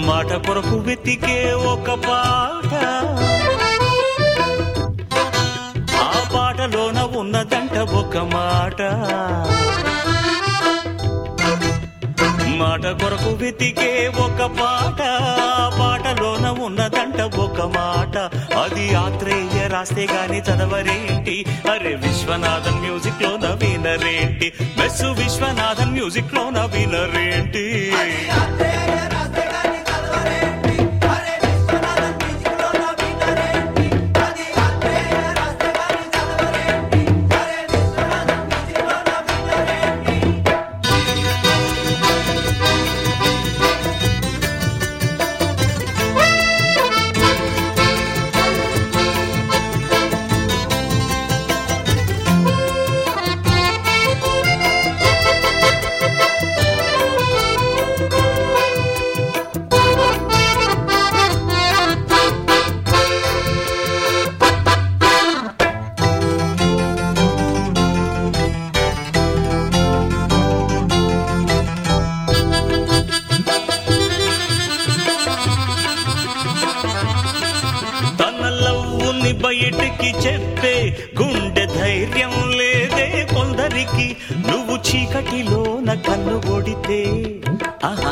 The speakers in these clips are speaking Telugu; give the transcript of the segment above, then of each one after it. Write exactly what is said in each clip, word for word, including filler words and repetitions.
మాట కొరకు వెతికే ఒక పాట, ఆ పాటలోన ఉన్నదంట ఒక మాట. మాట కొరకు వెతికే ఒక పాట, పాటలోన ఉన్నదంట ఒక మాట. అది ఆత్రేయ రాస్తే గాని చదవరేంటి, అరే విశ్వనాథన్ మ్యూజిక్ లో నవీనరేంటి, మెస్సు విశ్వనాథన్ మ్యూజిక్ లో నవీనరేంటి. బయటికి చెప్పే గుండె ధైర్యం లేదే కొందరికి, నువ్వు చీకటిలోన కన్ను కొడితే, ఆహా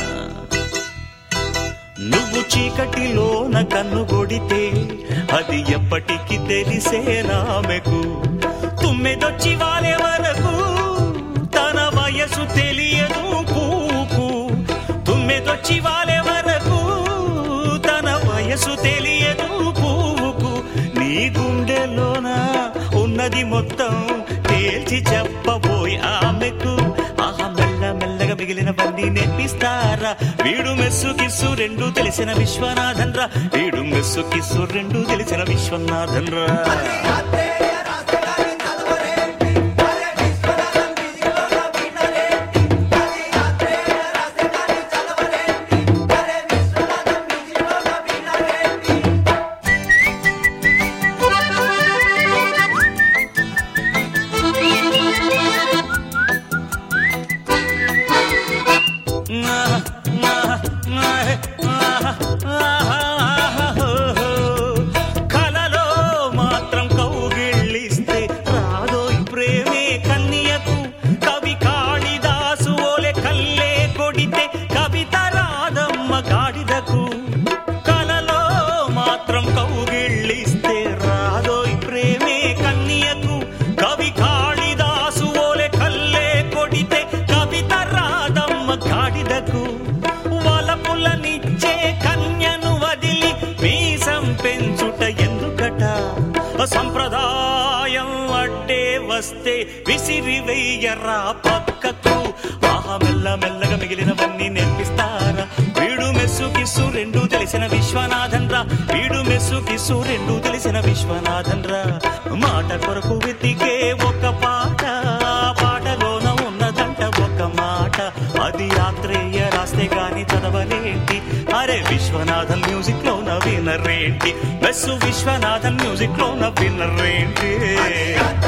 నువ్వు చీకటిలోన కన్ను కొడితే అది ఎప్పటికి తెలిసే రామెకు. తుమ్మెదొచ్చి వాలే వరకు తన వయసు తెలియదు కూకు, తుమ్మెదొచ్చి వాలే వరకు తన వయసు తెలియదు. నీ గుండెలోన ఉన్నది మొత్తం తేల్చి చెప్పబోయి ఆమెకు, ఆహా మెల్ల మెల్లగా మిగిలినవన్నీ నేర్పిస్తారా. వీడు మెస్సు కిస్సు రెండు తెలిసిన విశ్వనాథన్ రా, వీడు మెస్సు కిస్సు రెండు తెలిసిన విశ్వనాథన్ రా. కలలో మాత్రం కౌగిళ్ళిస్తే రాదోయ్ ప్రేమే కన్యకు, కవి కాళిదాసు ఓలే కల్లే కొడితే కవిత రాదమ్మ గాడిదకు. కలలో మాత్రం కౌగిళ్ళిస్తే రాదోయ్ ప్రేమే కన్యకు, కవి కాళిదాసు ఓలే కల్లే కొడితే కవిత రాదమ్మ గాడిదకు. వలపులనిచ్చే కన్యను వదిలి మీసం పెంచుట ఎందుకట, సంప్రదాయం అట్టే వస్తే విసిరి వెయ్యరా పక్కకు. ఆహా మెల్ల మెల్లగా మిగిలినవన్నీ నేర్పిస్తారా. వీడు మెస్సు కిస్సు రెండు తెలిసిన విశ్వనాథన్ రా, వీడు మెస్సు కిస్సు రెండు తెలిసిన విశ్వనాథన్ రా. మాట కొరకు వెతికే ఒక పాట, పాటలోన ఉన్నదంట ఒక మాట. అది ఆత్రేయ రాస్తే గాని చదవలేంటి, అరే విశ్వనాథన్ మ్యూజిక్ లో నవీనరేంటి, మెస్సు విశ్వనాథన్ మ్యూజిక్ లో నవీనరేంటి.